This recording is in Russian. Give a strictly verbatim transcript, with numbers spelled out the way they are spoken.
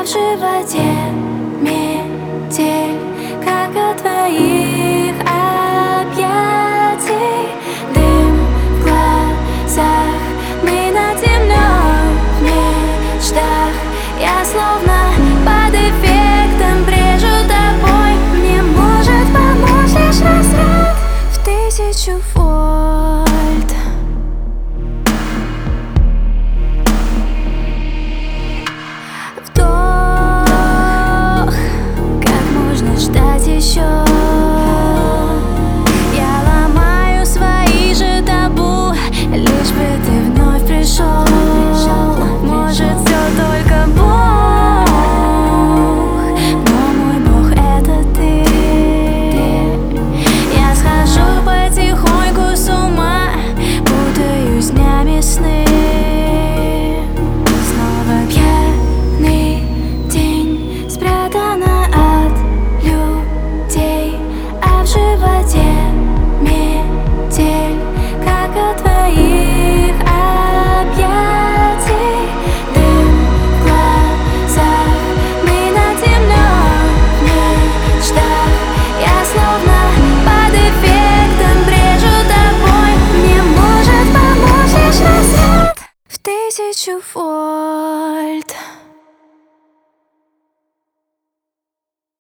в животе метель, как от твоих объятий. Дым в глазах, мы над землей в мечтах. Я словно под эффектом брежу тобой. Мне может помочь лишь разряд в тысячу вольт. Вдох, как можно ждать еще? Я ломаю свои же табу, лишь бы ты вновь пришел. Может, все только Бог, но мой Бог — это ты. Я схожу потихоньку с ума, путаюсь днями сны. Снова пьяный день, спрятана от людей, а в животе метель, как от твоих объятий. Дым в глазах, мы над землей в мечтах. Я словно под эффектом брежу тобой. Мне может помочь лишь разряд в тысячу вольт.